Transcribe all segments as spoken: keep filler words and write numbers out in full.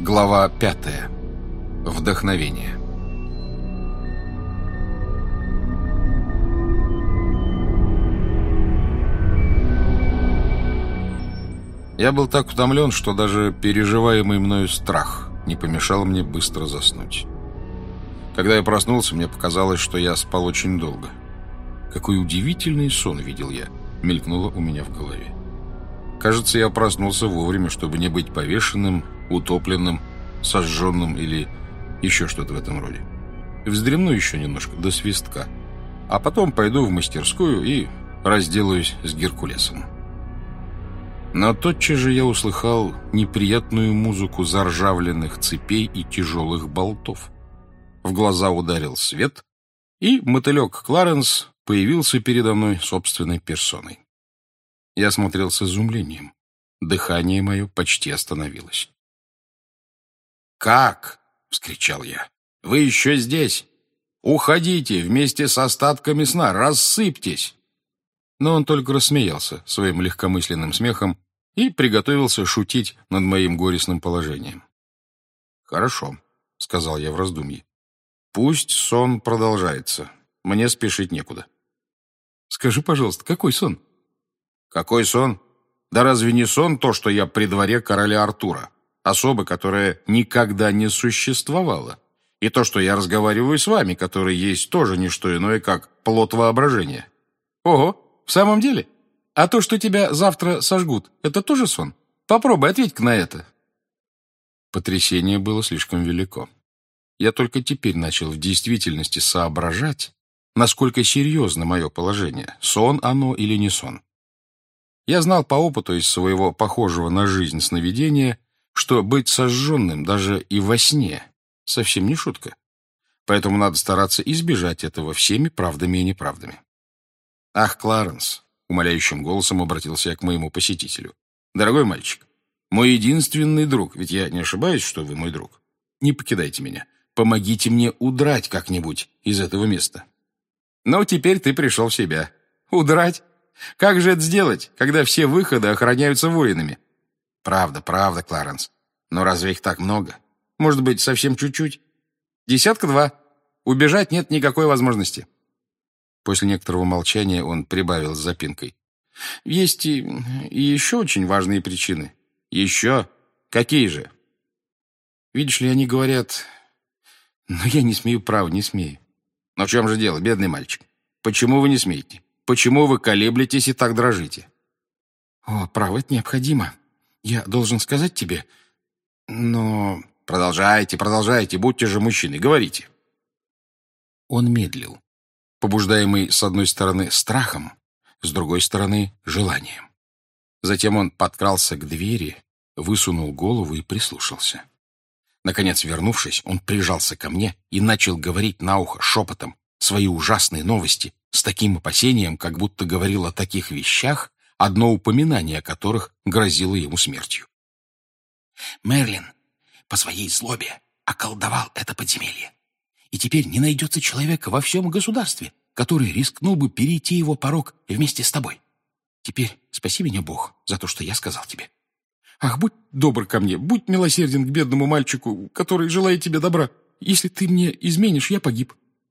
Глава пятая. Вдохновение. Я был так утомлен, что даже переживаемый мною страх не помешал мне быстро заснуть. Когда я проснулся, мне показалось, что я спал очень долго. Какой удивительный сон видел я, мелькнуло у меня в голове. Кажется, я проснулся вовремя, чтобы не быть повешенным, утопленным, сожженным или еще что-то в этом роде. Вздремну еще немножко до свистка, а потом пойду в мастерскую и разделаюсь с Геркулесом. Но тотчас же я услыхал неприятную музыку заржавленных цепей и тяжелых болтов. В глаза ударил свет, и мотылек Кларенс появился передо мной собственной персоной. Я смотрел с изумлением. Дыхание мое почти остановилось. «Как?» — вскричал я. «Вы еще здесь? Уходите вместе с остатками сна, рассыпьтесь!» Но он только рассмеялся своим легкомысленным смехом и приготовился шутить над моим горестным положением. «Хорошо», — сказал я в раздумье. «Пусть сон продолжается. Мне спешить некуда». «Скажи, пожалуйста, какой сон?» «Какой сон? Да разве не сон то, что я при дворе короля Артура, особы, которая никогда не существовала, и то, что я разговариваю с вами, который есть тоже не что иное, как плод воображения?» «Ого, в самом деле? А то, что тебя завтра сожгут, это тоже сон? Попробуй, ответь-ка на это». Потрясение было слишком велико. Я только теперь начал в действительности соображать, насколько серьезно мое положение, сон оно или не сон. Я знал по опыту из своего похожего на жизнь сновидения, что быть сожженным даже и во сне совсем не шутка. Поэтому надо стараться избежать этого всеми правдами и неправдами. «Ах, Кларенс!» — умоляющим голосом обратился я к моему посетителю. «Дорогой мальчик, мой единственный друг, ведь я не ошибаюсь, что вы мой друг. Не покидайте меня. Помогите мне удрать как-нибудь из этого места». «Ну, теперь ты пришел в себя. Удрать? Как же это сделать, когда все выходы охраняются воинами?» «Правда, правда, Кларенс. Но разве их так много? Может быть, совсем чуть-чуть? Десятка-два. Убежать нет никакой возможности». После некоторого молчания он прибавил с запинкой. «Есть и, и еще очень важные причины». «Еще? Какие же?» «Видишь ли, они говорят... Но я не смею, право, не смею». «Но в чем же дело, бедный мальчик? Почему вы не смеете? Почему вы колеблетесь и так дрожите?» «О, право, это необходимо. Я должен сказать тебе, но...» «Продолжайте, продолжайте, будьте же мужчиной, говорите». Он медлил, побуждаемый с одной стороны страхом, с другой стороны желанием. Затем он подкрался к двери, высунул голову и прислушался. Наконец, вернувшись, он прижался ко мне и начал говорить на ухо шепотом свои ужасные новости с таким опасением, как будто говорил о таких вещах, одно упоминание о которых грозило ему смертью. «Мерлин по своей злобе околдовал это подземелье, и теперь не найдется человека во всем государстве, который рискнул бы перейти его порог вместе с тобой. Теперь спаси меня, Бог, за то, что я сказал тебе. Ах, будь добр ко мне, будь милосерден к бедному мальчику, который желает тебе добра. Если ты мне изменишь, я погиб».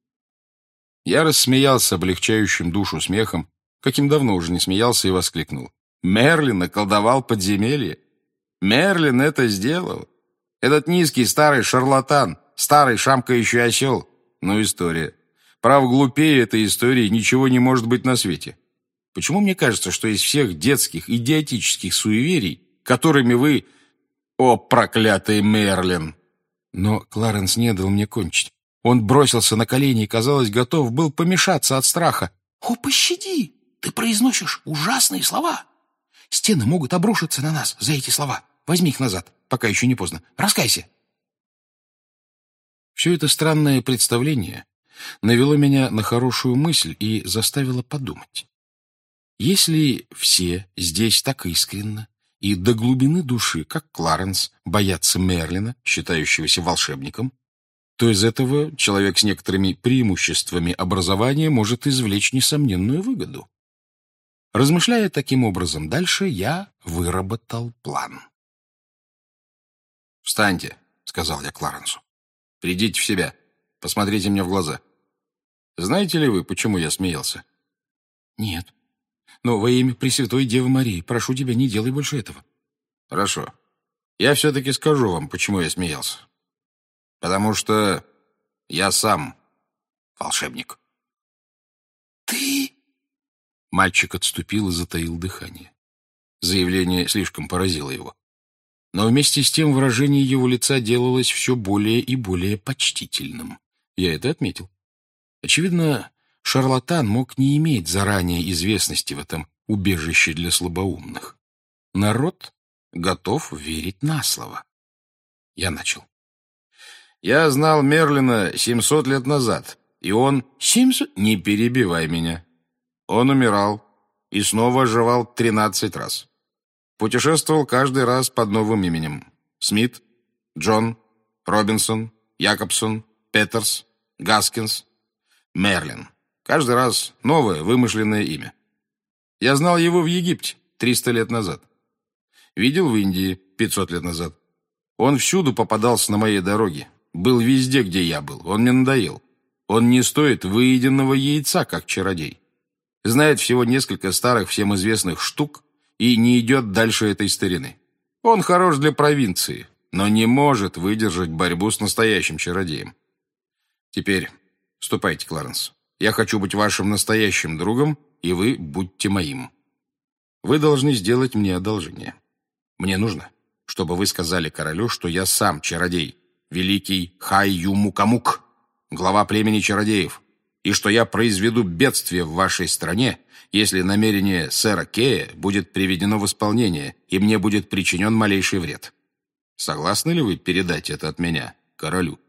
Я рассмеялся облегчающим душу смехом, каким давно уже не смеялся, и воскликнул. «Мерлин околдовал подземелье? Мерлин это сделал? Этот низкий старый шарлатан, старый шамкающий осел. Ну, история. Прав, глупее этой истории ничего не может быть на свете. Почему мне кажется, что из всех детских, идиотических суеверий, которыми вы... О, проклятый Мерлин!» Но Кларенс не дал мне кончить. Он бросился на колени и, казалось, готов был помешаться от страха. «О, пощади! Ты произносишь ужасные слова! Стены могут обрушиться на нас за эти слова. Возьми их назад, пока еще не поздно. Раскайся!» Все это странное представление навело меня на хорошую мысль и заставило подумать. Если все здесь так искренно и до глубины души, как Кларенс, боятся Мерлина, считающегося волшебником, то из этого человек с некоторыми преимуществами образования может извлечь несомненную выгоду. Размышляя таким образом дальше, я выработал план. «Встаньте», — сказал я Кларенсу. «Придите в себя. Посмотрите мне в глаза. Знаете ли вы, почему я смеялся?» «Нет. Но во имя Пресвятой Девы Марии, прошу тебя, не делай больше этого». «Хорошо. Я все-таки скажу вам, почему я смеялся. Потому что я сам волшебник». «Ты?» Мальчик отступил и затаил дыхание. Заявление слишком поразило его. Но вместе с тем выражение его лица делалось все более и более почтительным. Я это отметил. Очевидно, шарлатан мог не иметь заранее известности в этом убежище для слабоумных. Народ готов верить на слово. Я начал. «Я знал Мерлина семьсот лет назад, и он...» «Семьсот? Не перебивай меня. Он умирал и снова оживал тринадцать раз. Путешествовал каждый раз под новым именем. Смит, Джон, Робинсон, Якобсон, Петерс, Гаскинс, Мерлин. Каждый раз новое, вымышленное имя. Я знал его в Египте триста лет назад. Видел в Индии пятьсот лет назад. Он всюду попадался на моей дороге. Был везде, где я был. Он мне надоел. Он не стоит выеденного яйца, как чародей. Знает всего несколько старых всем известных штук и не идет дальше этой старины. Он хорош для провинции, но не может выдержать борьбу с настоящим чародеем. Теперь ступайте, Кларенс. Я хочу быть вашим настоящим другом, и вы будьте моим. Вы должны сделать мне одолжение. Мне нужно, чтобы вы сказали королю, что я сам чародей, великий Хай-Юмукамук, глава племени чародеев, и что я произведу бедствие в вашей стране, если намерение сэра Кея будет приведено в исполнение, и мне будет причинен малейший вред. Согласны ли вы передать это от меня королю?»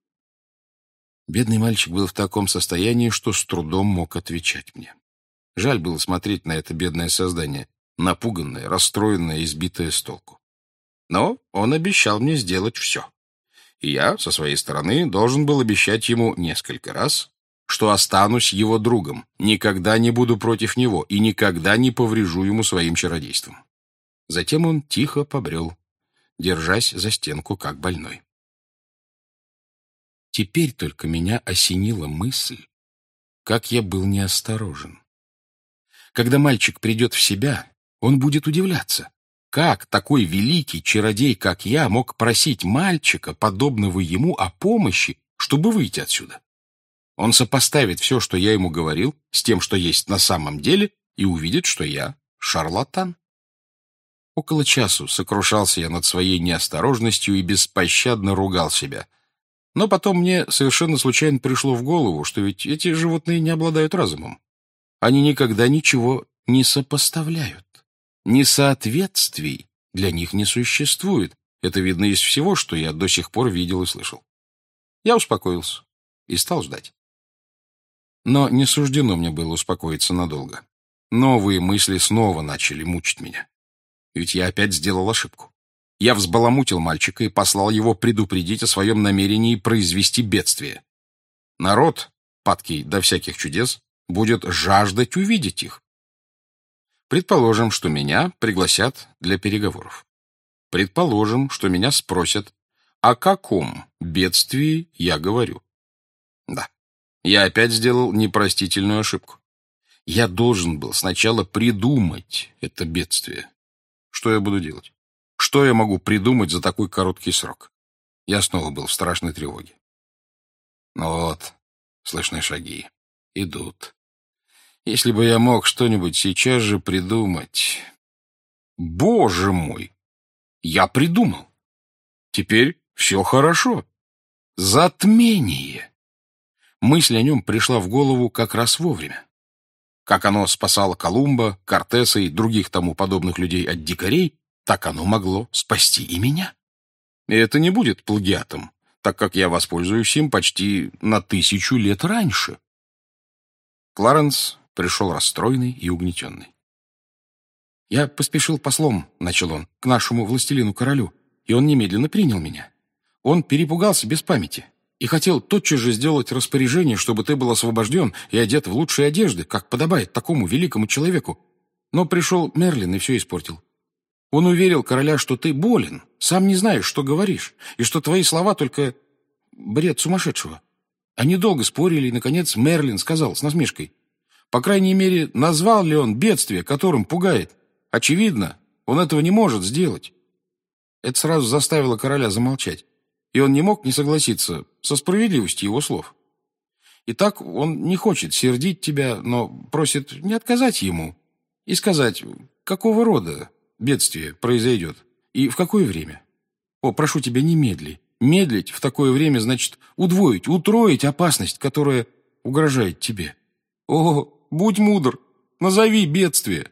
Бедный мальчик был в таком состоянии, что с трудом мог отвечать мне. Жаль было смотреть на это бедное создание, напуганное, расстроенное, избитое с толку. Но он обещал мне сделать все. И я, со своей стороны, должен был обещать ему несколько раз, что останусь его другом, никогда не буду против него и никогда не поврежу ему своим чародейством. Затем он тихо побрел, держась за стенку, как больной. Теперь только меня осенила мысль, как я был неосторожен. Когда мальчик придет в себя, он будет удивляться, как такой великий чародей, как я, мог просить мальчика, подобного ему, о помощи, чтобы выйти отсюда. Он сопоставит все, что я ему говорил, с тем, что есть на самом деле, и увидит, что я шарлатан. Около часу сокрушался я над своей неосторожностью и беспощадно ругал себя. Но потом мне совершенно случайно пришло в голову, что ведь эти животные не обладают разумом. Они никогда ничего не сопоставляют. Несоответствий для них не существует. Это видно из всего, что я до сих пор видел и слышал. Я успокоился и стал ждать. Но не суждено мне было успокоиться надолго. Новые мысли снова начали мучить меня. Ведь я опять сделал ошибку. Я взбаламутил мальчика и послал его предупредить о своем намерении произвести бедствие. Народ, падкий до всяких чудес, будет жаждать увидеть их. Предположим, что меня пригласят для переговоров. Предположим, что меня спросят, о каком бедствии я говорю. Да, я опять сделал непростительную ошибку. Я должен был сначала придумать это бедствие. Что я буду делать? Что я могу придумать за такой короткий срок? Я снова был в страшной тревоге. Ну вот, слышны шаги. Идут. Если бы я мог что-нибудь сейчас же придумать... Боже мой! Я придумал. Теперь все хорошо. Затмение. Мысль о нем пришла в голову как раз вовремя. Как оно спасало Колумба, Кортеса и других тому подобных людей от дикарей, так оно могло спасти и меня. И это не будет плагиатом, так как я воспользуюсь им почти на тысячу лет раньше. Кларенс пришел расстроенный и угнетенный. «Я поспешил послом», — начал он, — «к нашему властелину-королю, и он немедленно принял меня. Он перепугался без памяти и хотел тотчас же сделать распоряжение, чтобы ты был освобожден и одет в лучшие одежды, как подобает такому великому человеку. Но пришел Мерлин и все испортил. Он уверил короля, что ты болен, сам не знаешь, что говоришь, и что твои слова только бред сумасшедшего. Они долго спорили, и, наконец, Мерлин сказал с насмешкой: по крайней мере, назвал ли он бедствие, которым пугает? Очевидно, он этого не может сделать. Это сразу заставило короля замолчать, и он не мог не согласиться со справедливостью его слов. Итак, он не хочет сердить тебя, но просит не отказать ему и сказать, какого рода бедствие произойдет и в какое время. О, прошу тебя, не медли. Медлить в такое время значит удвоить, утроить опасность, которая угрожает тебе. О, будь мудр, назови бедствие.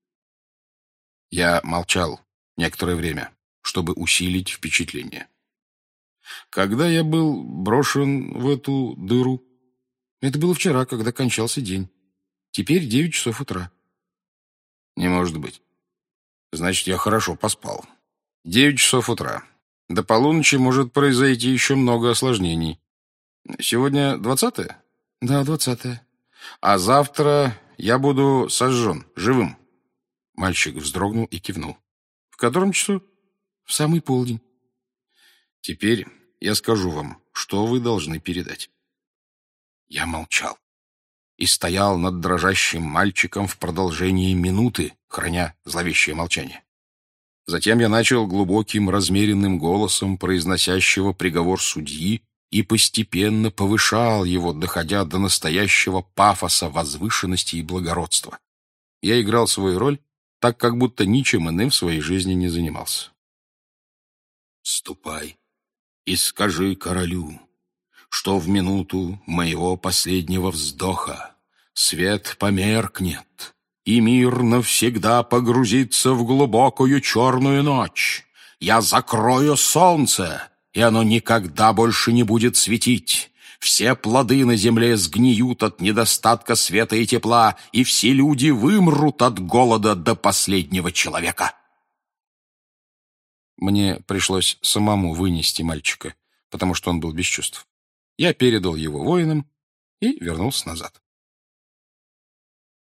Я молчал некоторое время, чтобы усилить впечатление. Когда я был брошен в эту дыру? Это было вчера, когда кончался день. Теперь девять часов утра. Не может быть. Значит, я хорошо поспал. Девять часов утра. До полуночи может произойти еще много осложнений. Сегодня двадцатое? Да, двадцатое. А завтра я буду сожжен, живым. Мальчик вздрогнул и кивнул. В котором часу? В самый полдень. Теперь я скажу вам, что вы должны передать. Я молчал и стоял над дрожащим мальчиком в продолжении минуты, храня зловещее молчание. Затем я начал глубоким, размеренным голосом произносящего приговор судьи и постепенно повышал его, доходя до настоящего пафоса возвышенности и благородства. Я играл свою роль, так как будто ничем иным в своей жизни не занимался. «Ступай и скажи королю, что в минуту моего последнего вздоха свет померкнет, и мир навсегда погрузится в глубокую черную ночь. Я закрою солнце, и оно никогда больше не будет светить. Все плоды на земле сгниют от недостатка света и тепла, и все люди вымрут от голода до последнего человека». Мне пришлось самому вынести мальчика, потому что он был без чувств. Я передал его воинам и вернулся назад.